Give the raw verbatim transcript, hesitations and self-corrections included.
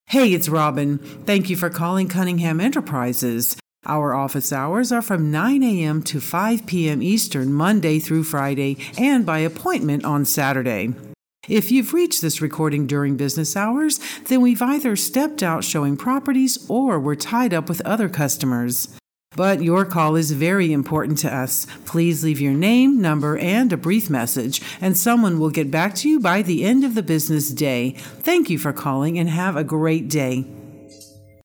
Hey, it's Robin. Thank you for calling Cunningham Enterprises. Our office hours are from nine a.m. to five p.m. Eastern, Monday through Friday, and by appointment on Saturday. If you've reached this recording during business hours, then we've either stepped out showing properties or we're tied up with other customers. But your call is very important to us. Please leave your name, number, and a brief message, and someone will get back to you by the end of the business day. Thank you for calling and have a great day.